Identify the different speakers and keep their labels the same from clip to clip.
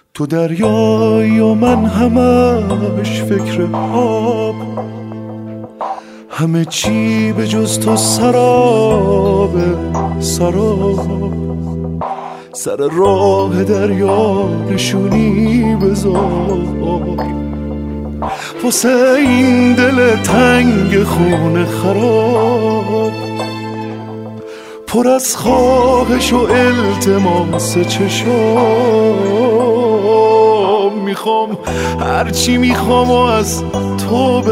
Speaker 1: تو دریایی و من همش فکر آب، همه چی به جز تو سراب سراب. سر راه دریا نشونی بذار واسه این دل تنگ خونه خراب، پر از خواهش و التماس چشام. میخوام هرچی میخوام و از تو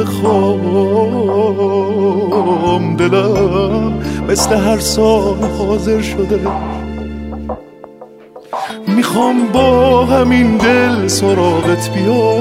Speaker 1: بخوام. دلم مثل هر سال حاضر شده، میخوام با همین دل سراغت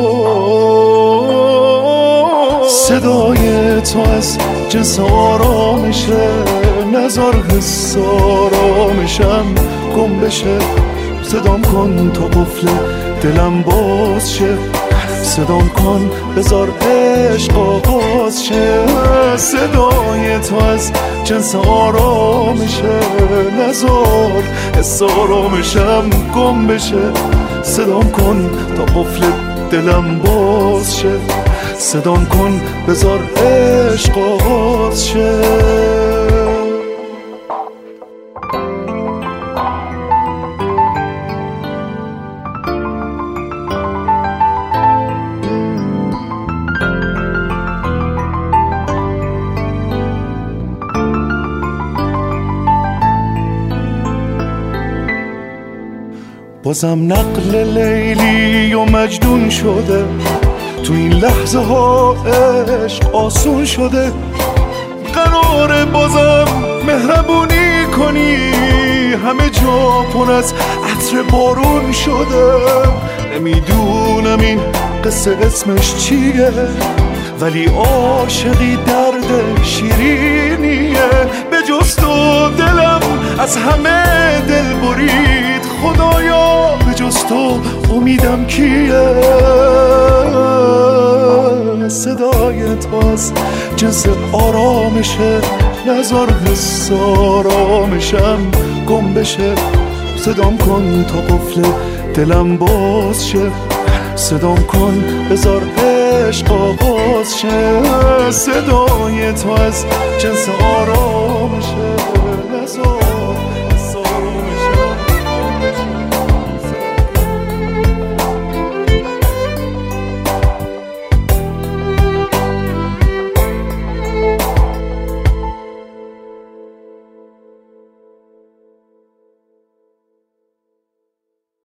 Speaker 1: بیام. صدای تو از جنس آرامشه، نذار حس آرامشم گم بشه. صدام کن تا قفل دلم باز شه، صدام کن بذار عشق آغاز شه. صدای تو از جنس آرامشه، نذار حس آرامشم گم بشه. صدام کن تا قفل دلم باز شه، صدام کن بذار عشق آغاز شه. بازم نقل لیلی و مجنون شده، تو این لحظه ها عشق آسون شده. قراره بازم مهربونی کنی، همه جا پر از عطر بارون شده. نمیدونم این قصه اسمش چیه، ولی عاشقی درد شیرینیه. به جز تو دلم از همه دل برید، خدایا به جز تو امیدم کیه. صدای تو از جنس آرامشه، نذار حس آرامشم گم بشه. صدام کن تا قفل دلم باز شه، صدام کن بذار عشق آغاز شه. صدای تو از جنس آرامشه، نذار